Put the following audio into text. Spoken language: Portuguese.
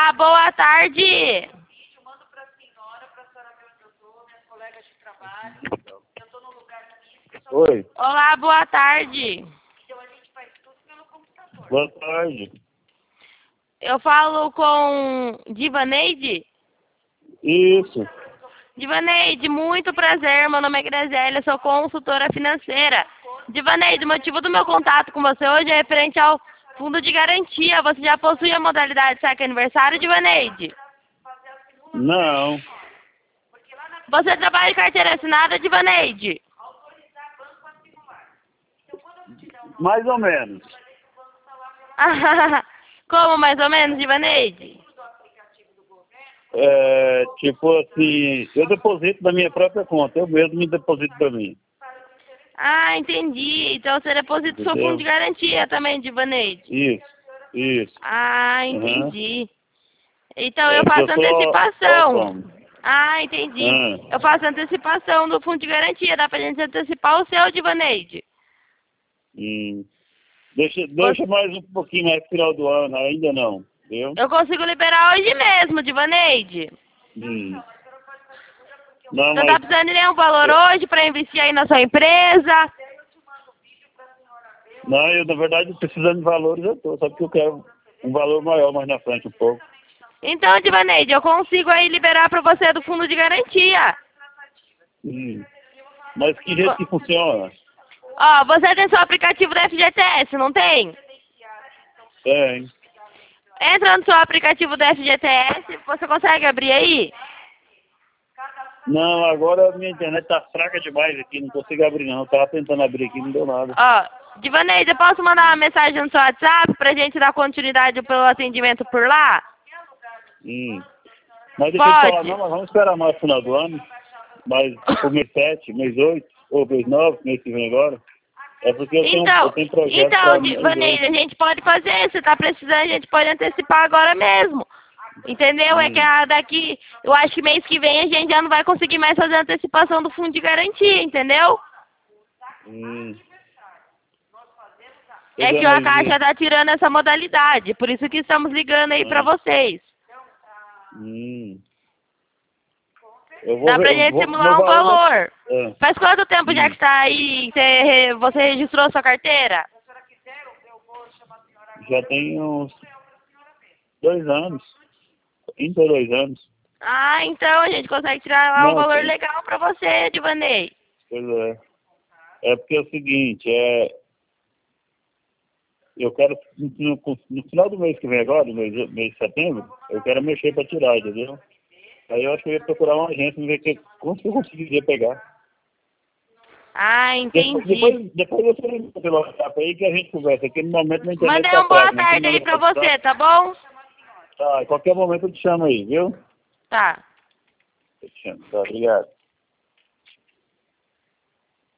Olá, boa tarde. Oi, Olá, boa tarde. boa tarde. Eu falo com Divaneide? Isso. Divaneide, muito prazer. Meu nome é Graziela, sou consultora financeira. Divaneide, o motivo do meu contato com você hoje é referente ao fundo de garantia. Você já possui a modalidade saque aniversário, Divaneide? Não, Você trabalha em carteira assinada, Divaneide? mais ou menos. Como mais ou menos, Divaneide? Tipo assim, eu deposito da minha própria conta, eu mesmo me deposito pra mim. Ah, entendi. Então você deposita o seu fundo de Entendeu? garantia também, Divaneide? Isso. Ah, Uhum. entendi. Então eu Porque eu faço sou antecipação. autônomo. Ah, entendi. Ah, Eu faço antecipação do fundo de garantia. Dá pra gente antecipar o seu, Divaneide? hum. Deixa mais um pouquinho mais pro final do ano, ainda não, viu? Eu consigo liberar hoje mesmo, Divaneide. Hum. Não, Você tá mas precisando de nenhum valor eu, hoje pra investir aí na sua empresa? não, eu na verdade precisando de valores eu tô, só porque eu quero um valor maior mais na frente um pouco. Então, Divaneide, eu consigo aí liberar pra você do fundo de garantia. Hum. Mas que jeito que funciona? Ó, você tem seu aplicativo da FGTS, não tem? Tem. Entra no seu aplicativo da FGTS, você consegue abrir aí? Não, agora a minha internet tá fraca demais aqui, não consigo abrir não. Eu tava tentando abrir aqui, não deu nada. Ó, Divaneide, eu posso mandar uma mensagem no seu WhatsApp pra gente dar continuidade pelo atendimento por lá? Hum. Mas deixa eu te falar, Pode. não, mas vamos esperar mais no final do ano. Mas tipo mês 7, mês 8, ou mês 9, mês que vem agora. É porque eu tenho projeto para mês 8. Divaneide, a gente pode fazer, se tá precisando, a gente pode antecipar agora mesmo. Entendeu? É que Hum. daqui, eu acho que mês que vem a gente já não vai conseguir mais fazer a antecipação do fundo de garantia, entendeu? Hum. Pois É é, que a mas Caixa tá tirando essa modalidade, por isso que estamos ligando aí pra vocês. hum. Eu vou Dá ver, pra gente meu simular um valor vai. valor. É. Faz quanto tempo já Hum. que tá aí, você registrou sua carteira? Já tem uns 2 anos. 32 anos. Ah, então a gente consegue tirar lá um Não, valor tem. legal pra você, Divanei. Pois é. É porque é o seguinte, eu quero, no final do mês que vem agora, no mês de setembro, eu quero mexer para tirar, entendeu? Aí eu acho que eu ia procurar uma agência e ver quanto que eu conseguiria pegar. Ah, entendi. Depois você liga pelo WhatsApp aí que a gente conversa. Aqui no momento minha internet Mandei tá um boa fraca, não tem tarde aí nada pra pra WhatsApp. você, tá bom? Tá, em qualquer momento eu te chamo aí, viu? Tá. Eu te chamo. Tá, obrigado.